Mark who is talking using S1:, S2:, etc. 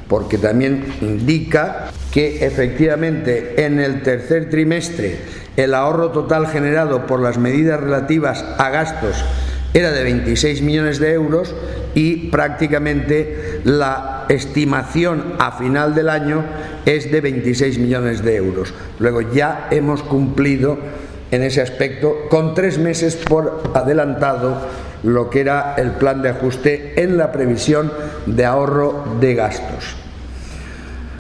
S1: porque también indica que efectivamente en el tercer trimestre el ahorro total generado por las medidas relativas a gastos era de 26 millones de euros y prácticamente la estimación a final del año es de 26 millones de euros. Luego ya hemos cumplido en ese aspecto con 3 meses por adelantado lo que era el plan de ajuste en la previsión de ahorro de gastos.